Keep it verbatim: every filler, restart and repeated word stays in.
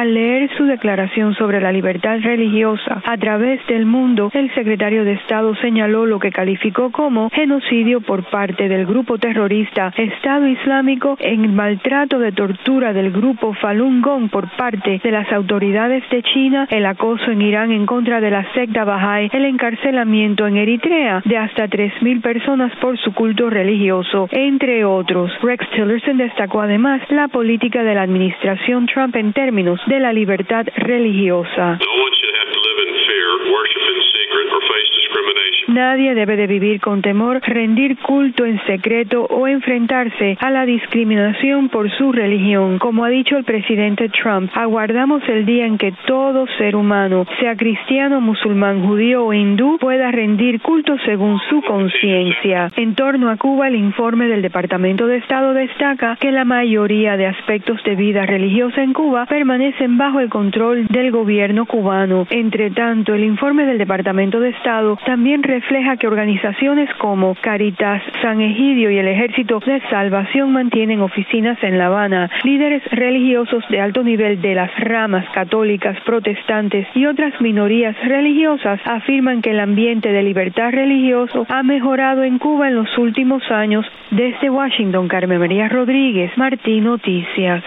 Al leer su declaración sobre la libertad religiosa a través del mundo, el secretario de Estado señaló lo que calificó como genocidio por parte del grupo terrorista Estado Islámico, en el maltrato de tortura del grupo Falun Gong por parte de las autoridades de China, el acoso en Irán en contra de la secta Bahá'í, el encarcelamiento en Eritrea de hasta tres mil personas por su culto religioso, entre otros. Rex Tillerson destacó además la política de la administración Trump en términos de la libertad religiosa. Nadie debe de vivir con temor, rendir culto en secreto o enfrentarse a la discriminación por su religión. Como ha dicho el presidente Trump, aguardamos el día en que todo ser humano, sea cristiano, musulmán, judío o hindú, pueda rendir culto según su conciencia. En torno a Cuba, el informe del Departamento de Estado destaca que la mayoría de aspectos de vida religiosa en Cuba permanecen bajo el control del gobierno cubano. Entre tanto, el informe del Departamento de Estado también refleja que organizaciones como Caritas, San Egidio y el Ejército de Salvación mantienen oficinas en La Habana. Líderes religiosos de alto nivel de las ramas católicas, protestantes y otras minorías religiosas afirman que el ambiente de libertad religioso ha mejorado en Cuba en los últimos años. Desde Washington, Carmen María Rodríguez, Martín Noticias.